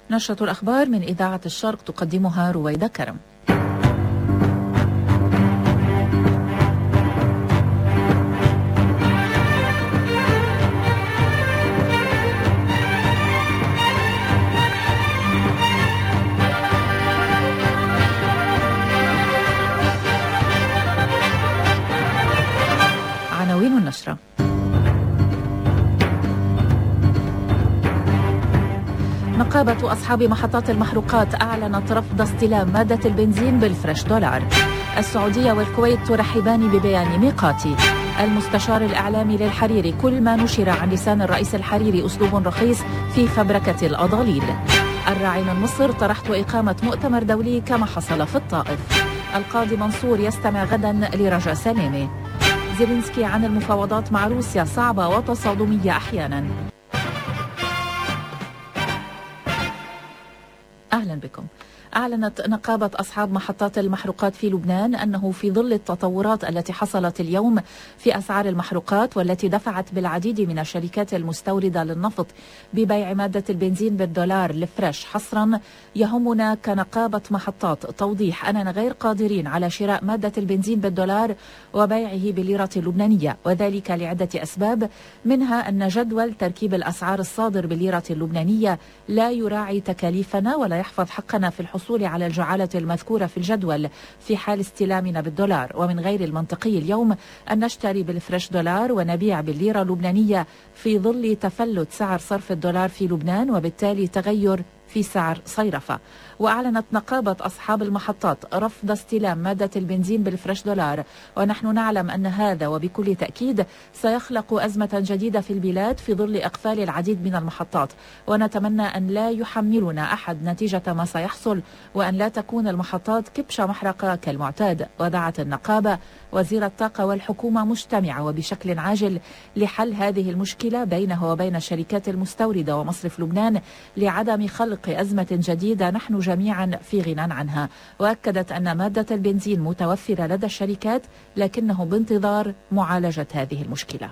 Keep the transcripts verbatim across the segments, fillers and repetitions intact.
نشرة الأخبار من إذاعة الشرق تقدمها رويدة كرم. عناوين النشرة: نقابة أصحاب محطات المحروقات أعلنت رفض استلام مادة البنزين بالفريش دولار. السعودية والكويت ترحبان ببيان ميقاتي. المستشار الإعلامي للحريري: كل ما نشر عن لسان الرئيس الحريري أسلوب رخيص في فبركة الأضاليل. الراعي من مصر: طرحت إقامة مؤتمر دولي كما حصل في الطائف. القاضي منصور يستمع غدا لرجاء سلامة. زيلينسكي عن المفاوضات مع روسيا: صعبة وتصادمية أحيانا. أهلا بكم. أعلنت نقابة أصحاب محطات المحروقات في لبنان أنه في ظل التطورات التي حصلت اليوم في أسعار المحروقات والتي دفعت بالعديد من الشركات المستوردة للنفط ببيع مادة البنزين بالدولار الفريش حصرا، يهمنا كنقابة محطات توضيح أننا غير قادرين على شراء مادة البنزين بالدولار وبيعه بالليرة اللبنانية، وذلك لعدة أسباب، منها أن جدول تركيب الأسعار الصادر بالليرة اللبنانية لا يراعي تكاليفنا ولا يحفظ حقنا في الحصول على الجعالة المذكورة في الجدول في حال استلامنا بالدولار، ومن غير المنطقي اليوم أن نشتري بالفريش دولار ونبيع بالليرة اللبنانية في ظل تفلت سعر صرف الدولار في لبنان وبالتالي تغير في سعر صيرفة. وأعلنت نقابة أصحاب المحطات رفض استلام مادة البنزين بالفريش دولار، ونحن نعلم أن هذا وبكل تأكيد سيخلق أزمة جديدة في البلاد في ظل إقفال العديد من المحطات، ونتمنى أن لا يحملنا أحد نتيجة ما سيحصل، وأن لا تكون المحطات كبش محرقة كالمعتاد. ودعت النقابة وزير الطاقة والحكومة مجتمعة وبشكل عاجل لحل هذه المشكلة بينه وبين الشركات المستوردة ومصرف لبنان لعدم خلق أزمة جديدة نحن جميعا في غنى عنها. وأكدت أن مادة البنزين متوفرة لدى الشركات لكنه بانتظار معالجة هذه المشكلة.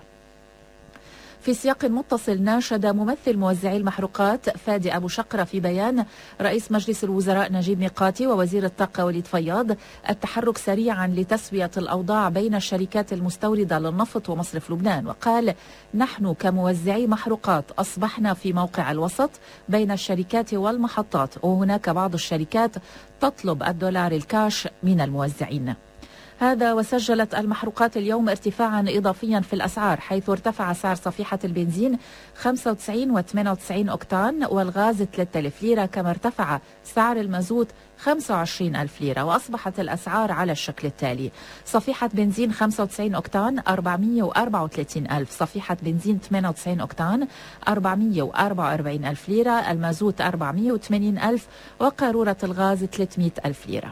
في سياق متصل، ناشد ممثل موزعي المحروقات فادي أبو شقرة في بيان رئيس مجلس الوزراء نجيب ميقاتي ووزير الطاقة وليد فياض التحرك سريعا لتسوية الأوضاع بين الشركات المستوردة للنفط ومصرف لبنان، وقال: نحن كموزعي محروقات أصبحنا في موقع الوسط بين الشركات والمحطات، وهناك بعض الشركات تطلب الدولار الكاش من الموزعين. هذا وسجلت المحروقات اليوم ارتفاعا إضافيا في الأسعار، حيث ارتفع سعر صفيحة البنزين خمسة وتسعين وثمانية وتسعين أوكتان والغاز ثلاثة آلاف ليرة، كما ارتفع سعر المازوت خمسة وعشرين ألف ليرة. وأصبحت الأسعار على الشكل التالي: صفيحة بنزين خمسة وتسعين أوكتان أربعمئة وأربعة وثلاثين ألف، صفيحة بنزين ثمانية وتسعين أوكتان أربعمئة وأربعة وأربعين ألف ليرة، المازوت أربعمئة وثمانين ألف، وقارورة الغاز ثلاثمئة ألف ليرة.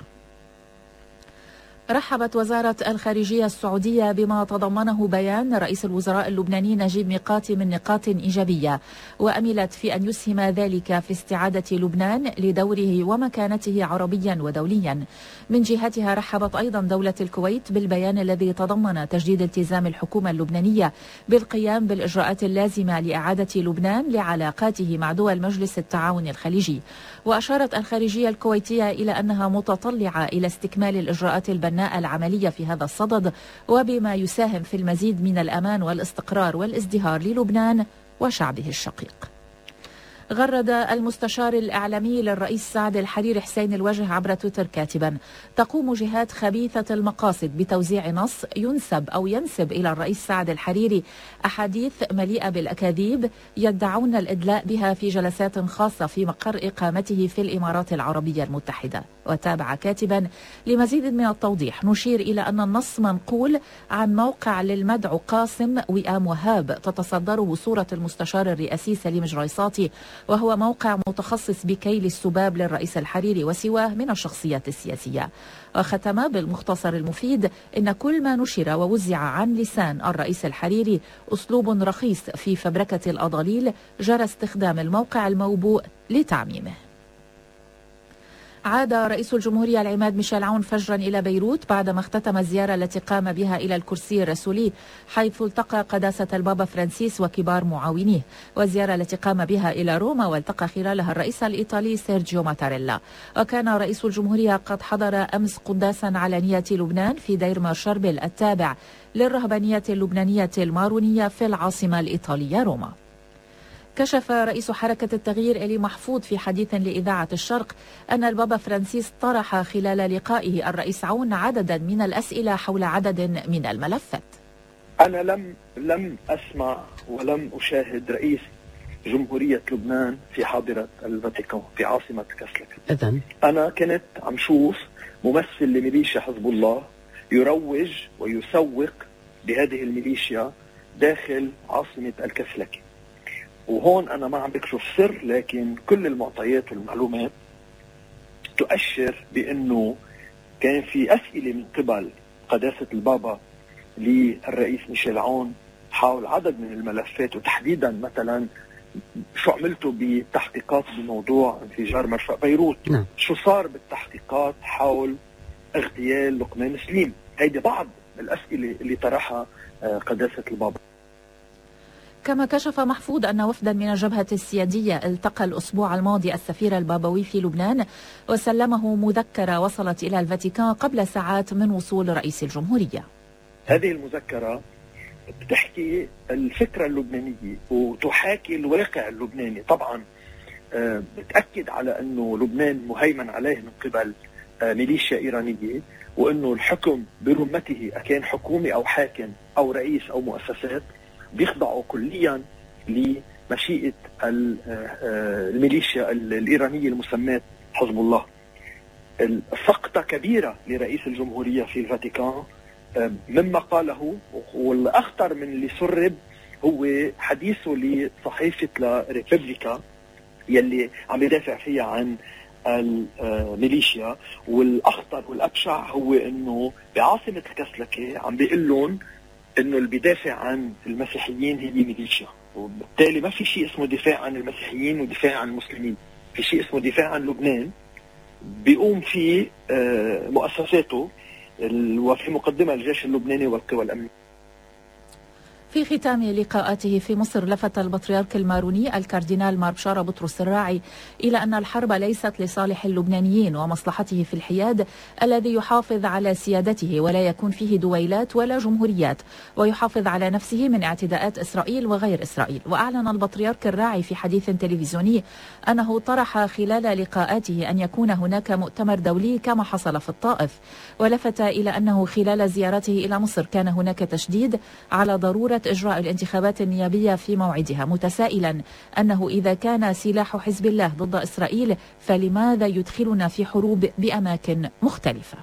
رحبت وزارة الخارجية السعودية بما تضمنه بيان رئيس الوزراء اللبناني نجيب ميقاتي من نقاط إيجابية، وأملت في أن يسهم ذلك في استعادة لبنان لدوره ومكانته عربيا ودوليا. من جهتها رحبت أيضا دولة الكويت بالبيان الذي تضمن تجديد التزام الحكومة اللبنانية بالقيام بالإجراءات اللازمة لإعادة لبنان لعلاقاته مع دول مجلس التعاون الخليجي. وأشارت الخارجية الكويتية إلى أنها متطلعة إلى استكمال الإجراءات البناءة العملية في هذا الصدد، وبما يساهم في المزيد من الأمان والاستقرار والازدهار للبنان وشعبه الشقيق. غرد المستشار الإعلامي للرئيس سعد الحريري حسين الوجه عبر تويتر كاتبا: تقوم جهات خبيثة المقاصد بتوزيع نص ينسب أو ينسب إلى الرئيس سعد الحريري أحاديث مليئة بالأكاذيب يدعون الإدلاء بها في جلسات خاصة في مقر إقامته في الإمارات العربية المتحدة. وتابع كاتبا: لمزيد من التوضيح نشير إلى أن النص منقول عن موقع للمدعو قاسم وئام وهاب تتصدره صورة المستشار الرئاسي سليم جريصاتي، وهو موقع متخصص بكيل السباب للرئيس الحريري وسواه من الشخصيات السياسية. وختم بالمختصر المفيد: إن كل ما نشر ووزع عن لسان الرئيس الحريري أسلوب رخيص في فبركة الأضاليل جرى استخدام الموقع الموبوء لتعميمه. عاد رئيس الجمهورية العماد ميشيل عون فجرا إلى بيروت بعدما اختتم الزيارة التي قام بها إلى الكرسي الرسولي، حيث التقى قداسة البابا فرانسيس وكبار معاونيه، والزيارة التي قام بها إلى روما والتقى خلالها الرئيس الإيطالي سيرجيو ماتاريلا. وكان رئيس الجمهورية قد حضر أمس قداسا علنية لبنان في دير مارشربل التابع للرهبانية اللبنانية المارونية في العاصمة الإيطالية روما. كشف رئيس حركة التغيير إلي محفوظ في حديث لإذاعة الشرق أن البابا فرانسيس طرح خلال لقائه الرئيس عون عددا من الأسئلة حول عدد من الملفات. أنا لم لم أسمع ولم أشاهد رئيس جمهورية لبنان في حاضرة الفاتيكان في عاصمة كسلك. إذن أنا كنت عم شوف ممثل لميليشيا حزب الله يروج ويسوق بهذه الميليشيا داخل عاصمة الكسلكي. وهون أنا ما عم بكشف سر، لكن كل المعطيات والمعلومات تؤشر بأنه كان في أسئلة من قبل قداسة البابا للرئيس ميشيل عون حول عدد من الملفات، وتحديدا مثلا شو عملتوا بالتحقيقات بموضوع انفجار مرفأ بيروت، نعم. شو صار بالتحقيقات حول اغتيال لقمان سليم. هيدي بعض الأسئلة اللي طرحها قداسة البابا. كما كشف محفوظ أن وفدا من الجبهة السيادية التقى الأسبوع الماضي السفير البابوي في لبنان وسلمه مذكرة وصلت إلى الفاتيكان قبل ساعات من وصول رئيس الجمهورية. هذه المذكرة بتحكي الفكرة اللبنانية وتحاكي الواقع اللبناني. طبعا بتأكد على أنه لبنان مهيمن عليه من قبل ميليشيا إيرانية، وأنه الحكم برمته أكان حكومي أو حاكم أو رئيس أو مؤسسات بيخضعوا كليا لمشيئة الميليشيا الإيرانية المسماة حزب الله. سقطة كبيرة لرئيس الجمهورية في الفاتيكان مما قاله، والأخطر من اللي سرب هو حديثه لصحيفة لا ريبوبليكا يلي عم يدافع فيها عن الميليشيا. والأخطر والأبشع هو أنه بعاصمة الكسلكي عم بيقول لهم انه اللي بيدافع عن المسيحيين هي ميليشيا، وبالتالي ما في شيء اسمه دفاع عن المسيحيين ودفاع عن المسلمين، في شيء اسمه دفاع عن لبنان بيقوم فيه مؤسساته وفي مقدمة الجيش اللبناني والقوى الأمنية. في ختام لقاءاته في مصر لفت البطريرك الماروني الكاردينال مار بشارة بطرس الراعي إلى أن الحرب ليست لصالح اللبنانيين ومصلحته في الحياد الذي يحافظ على سيادته ولا يكون فيه دويلات ولا جمهوريات، ويحافظ على نفسه من اعتداءات إسرائيل وغير إسرائيل. وأعلن البطريرك الراعي في حديث تلفزيوني أنه طرح خلال لقاءاته أن يكون هناك مؤتمر دولي كما حصل في الطائف، ولفت إلى أنه خلال زيارته إلى مصر كان هناك تشديد على ضرورة إجراء الانتخابات النيابية في موعدها، متسائلا أنه إذا كان سلاح حزب الله ضد إسرائيل فلماذا يدخلنا في حروب بأماكن مختلفة.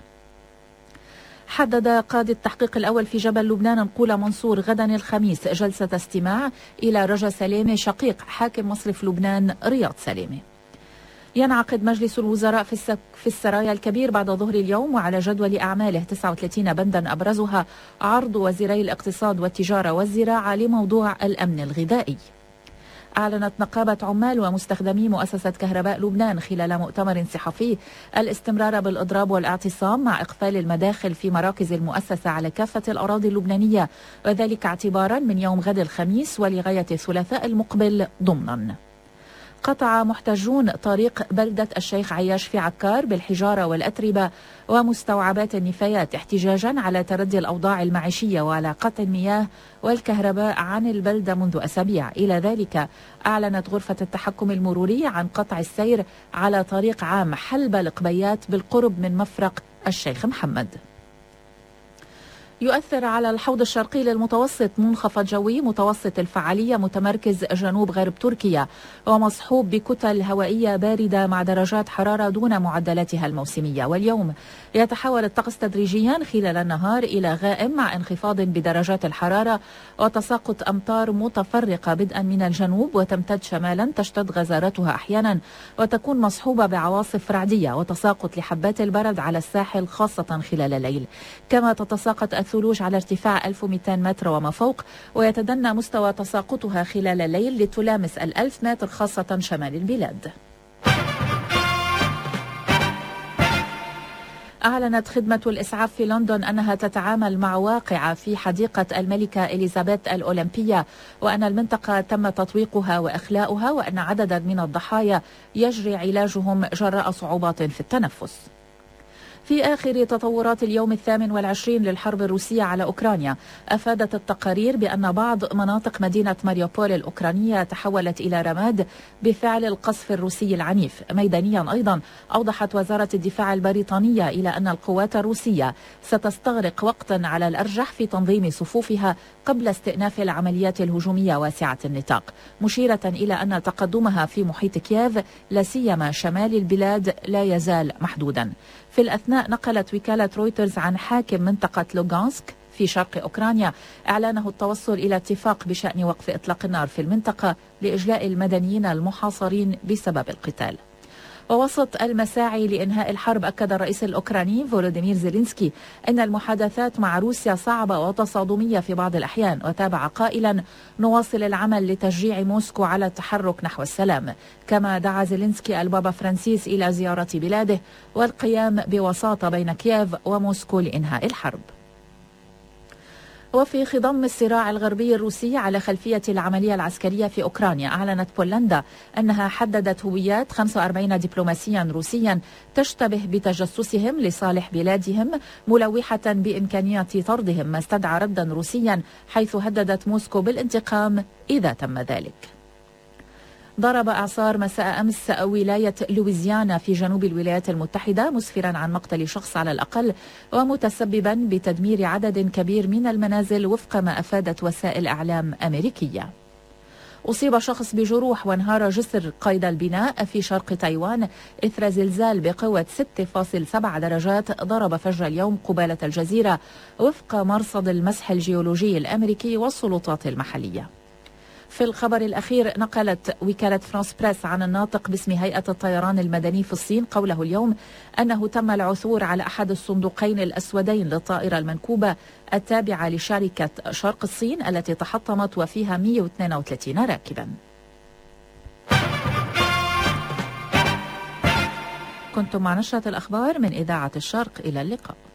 حدد قاضي التحقيق الأول في جبل لبنان نقول منصور غدا الخميس جلسة استماع إلى رجا سلامة شقيق حاكم مصرف لبنان رياض سلامة. ينعقد مجلس الوزراء في في السرايا الكبير بعد ظهر اليوم، وعلى جدول أعماله تسعة وثلاثين بندا أبرزها عرض وزيري الاقتصاد والتجارة والزراعة لموضوع الأمن الغذائي. أعلنت نقابة عمال ومستخدمي مؤسسة كهرباء لبنان خلال مؤتمر صحفي الاستمرار بالإضراب والاعتصام مع إقفال المداخل في مراكز المؤسسة على كافة الأراضي اللبنانية، وذلك اعتبارا من يوم غد الخميس ولغاية الثلاثاء المقبل ضمنا. قطع محتجون طريق بلدة الشيخ عياش في عكار بالحجارة والأتربة ومستوعبات النفايات احتجاجا على تردي الأوضاع المعيشية وعلى قطع المياه والكهرباء عن البلدة منذ أسابيع. إلى ذلك أعلنت غرفة التحكم المروري عن قطع السير على طريق عام حلبة القبيات بالقرب من مفرق الشيخ محمد. يؤثر على الحوض الشرقي للمتوسط منخفض جوي متوسط الفعالية متمركز جنوب غرب تركيا ومصحوب بكتل هوائية باردة مع درجات حرارة دون معدلاتها الموسمية. واليوم يتحول الطقس تدريجيا خلال النهار إلى غائم مع انخفاض بدرجات الحرارة وتساقط أمطار متفرقة بدءا من الجنوب وتمتد شمالا تشتد غزارتها أحيانا وتكون مصحوبة بعواصف رعدية وتساقط لحبات البرد على الساحل خاصة خلال الليل. كما تتساقط الثلوج على ارتفاع ألف ومئتين متر وما فوق ويتدنى مستوى تساقطها خلال الليل لتلامس الألف متر خاصة شمال البلاد. أعلنت خدمة الإسعاف في لندن أنها تتعامل مع واقعة في حديقة الملكة إليزابيث الأولمبية، وأن المنطقة تم تطويقها وإخلاؤها، وأن عددا من الضحايا يجري علاجهم جراء صعوبات في التنفس. في آخر تطورات اليوم الثامن والعشرين للحرب الروسية على أوكرانيا، أفادت التقارير بأن بعض مناطق مدينة ماريوبول الأوكرانية تحولت إلى رماد بفعل القصف الروسي العنيف. ميدانيا أيضا أوضحت وزارة الدفاع البريطانية إلى أن القوات الروسية ستستغرق وقتا على الأرجح في تنظيم صفوفها قبل استئناف العمليات الهجومية واسعة النطاق، مشيرة إلى أن تقدمها في محيط كييف لا سيما شمال البلاد لا يزال محدودا. في الأثناء نقلت وكالة رويترز عن حاكم منطقة لوغانسك في شرق أوكرانيا إعلانه التوصل إلى اتفاق بشأن وقف إطلاق النار في المنطقة لإجلاء المدنيين المحاصرين بسبب القتال. ووسط المساعي لإنهاء الحرب، أكد الرئيس الأوكراني فولوديمير زيلينسكي أن المحادثات مع روسيا صعبة وتصادمية في بعض الأحيان، وتابع قائلا: نواصل العمل لتشجيع موسكو على التحرك نحو السلام. كما دعا زيلينسكي البابا فرانسيس إلى زيارة بلاده والقيام بوساطة بين كييف وموسكو لإنهاء الحرب. وفي خضم الصراع الغربي الروسي على خلفية العملية العسكرية في أوكرانيا، أعلنت بولندا أنها حددت هويات خمسة وأربعين دبلوماسيا روسيا تشتبه بتجسسهم لصالح بلادهم، ملوحة بإمكانية طردهم، ما استدعى ردا روسيا حيث هددت موسكو بالانتقام إذا تم ذلك. ضرب إعصار مساء أمس ولاية لويزيانا في جنوب الولايات المتحدة، مسفرا عن مقتل شخص على الأقل ومتسببا بتدمير عدد كبير من المنازل وفق ما أفادت وسائل إعلام أمريكية. أصيب شخص بجروح وانهار جسر قيد البناء في شرق تايوان إثر زلزال بقوة ستة فاصلة سبعة درجات ضرب فجر اليوم قبالة الجزيرة، وفق مرصد المسح الجيولوجي الأمريكي والسلطات المحلية. في الخبر الأخير، نقلت وكالة فرانس بريس عن الناطق باسم هيئة الطيران المدني في الصين قوله اليوم أنه تم العثور على أحد الصندوقين الأسودين للطائرة المنكوبة التابعة لشركة شرق الصين التي تحطمت وفيها مئة واثنين وثلاثين راكبا. كنتم مع نشرة الأخبار من إذاعة الشرق، إلى اللقاء.